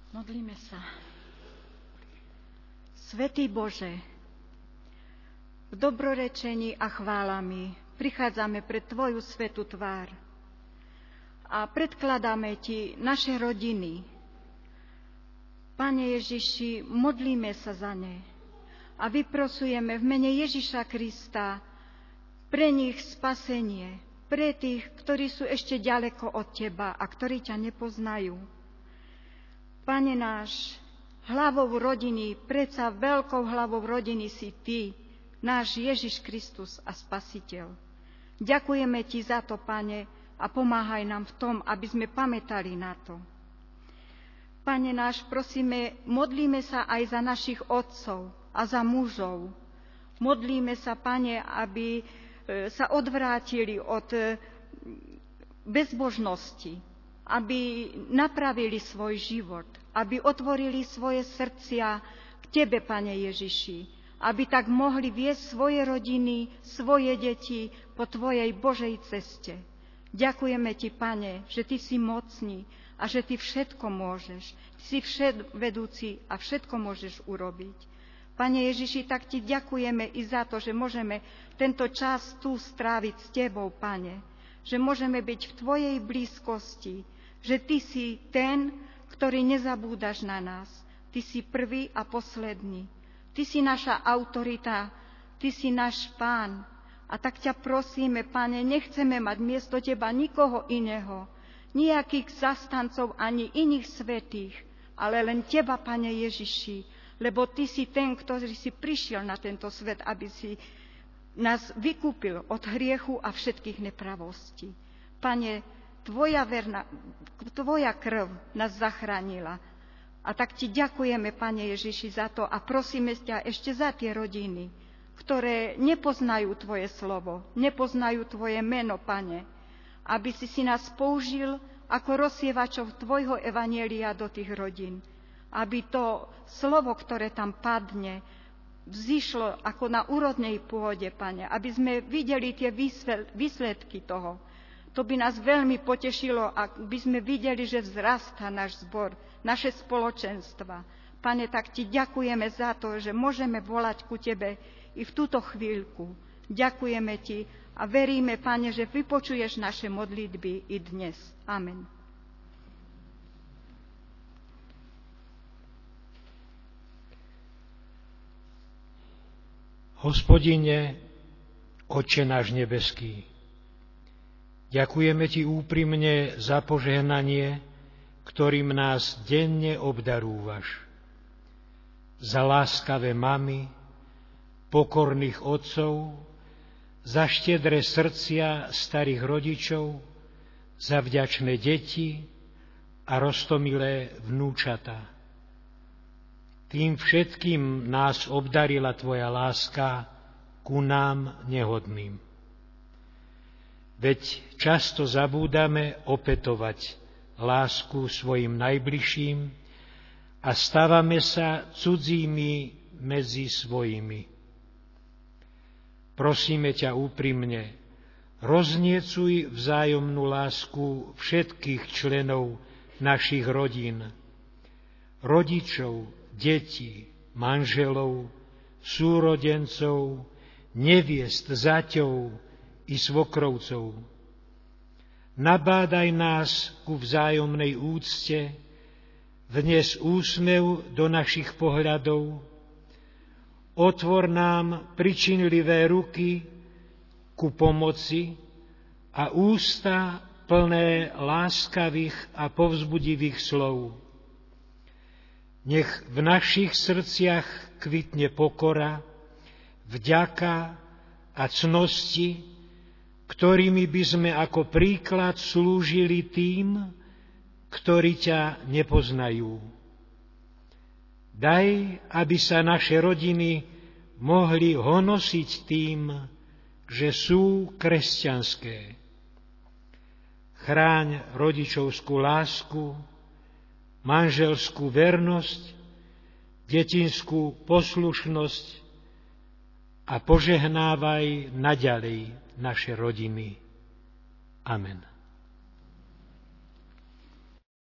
Modlíme sa. Svätý Bože, v dobrorečení a chválami prichádzame pred Tvoju svätú tvár a predkladáme Ti naše rodiny. Pane Ježiši, modlíme sa za ne a vyprosujeme v mene Ježiša Krista pre nich spasenie, pre tých, ktorí sú ešte ďaleko od Teba a ktorí ťa nepoznajú. Pane náš, hlavou rodiny, predsa veľkou hlavou rodiny si Ty, náš Ježiš Kristus a Spasiteľ. Ďakujeme Ti za to, Pane, a pomáhaj nám v tom, aby sme pamätali na to. Pane náš, prosíme, modlíme sa aj za našich otcov a za mužov. Modlíme sa, Pane, aby sa odvrátili od bezbožnosti, aby napravili svoj život, aby otvorili svoje srdcia k Tebe, Pane Ježiši, aby tak mohli viesť svoje rodiny, svoje deti po Tvojej Božej ceste. Ďakujeme Ti, Pane, že Ty si mocný a že Ty všetko môžeš. Ty si vševedúci a všetko môžeš urobiť. Pane Ježiši, tak Ti ďakujeme i za to, že môžeme tento čas tu stráviť s Tebou, Pane, že môžeme byť v Tvojej blízkosti, že Ty si ten, ktorý nezabúdaš na nás. Ty si prvý a posledný. Ty si naša autorita, Ty si náš Pán. A tak ťa prosíme, Pane, nechceme mať miesto Teba nikoho iného, nejakých zastancov ani iných svätých, ale len Teba, Pane Ježiši, lebo Ty si ten, ktorý si prišiel na tento svet, aby si nás vykúpil od hriechu a všetkých nepravostí. Pane, Tvoja krv nás zachránila. A tak Ti ďakujeme, Pane Ježiši, za to a prosíme ťa ešte za tie rodiny, ktoré nepoznajú Tvoje slovo, nepoznajú Tvoje meno, Pane, aby si nás použil ako rozsievačov Tvojho evanjelia do tých rodín. Aby to slovo, ktoré tam padne, vzišlo ako na úrodnej pôde, Pane, aby sme videli tie výsledky toho. To by nás veľmi potešilo, ak by sme videli, že vzrastá náš zbor, naše spoločenstva. Pane, tak Ti ďakujeme za to, že môžeme volať ku Tebe i v túto chvíľku. Ďakujeme Ti a veríme, Pane, že vypočuješ naše modlitby i dnes. Amen. Hospodine, Otče náš nebeský, ďakujeme Ti úprimne za požehnanie, ktorým nás denne obdarúvaš. Za láskavé mamy, pokorných otcov, za štedré srdcia starých rodičov, za vďačné deti a roztomilé vnúčatá. Tým všetkým nás obdarila Tvoja láska ku nám nehodným. Veď často zabúdame opätovať lásku svojim najbližším a stávame sa cudzími medzi svojimi. Prosíme ťa úprimne, rozniecuj vzájomnú lásku všetkých členov našich rodín, rodičov, detí, manželov, súrodencov, neviest, zaťov i svokrovcov. Nabádaj nás ku vzájomnej úcte, vnes úsmev do našich pohľadov, otvor nám pričinlivé ruky ku pomoci a ústa plné láskavých a povzbudivých slov. Nech v našich srdciach kvitne pokora, vďaka a cnosti, ktorými by sme ako príklad slúžili tým, ktorí ťa nepoznajú. Daj, aby sa naše rodiny mohli honosiť tým, že sú kresťanské. Chráň rodičovskú lásku, manželskú vernosť, detinskú poslušnosť a požehnávaj naďalej naše rodiny. Amen.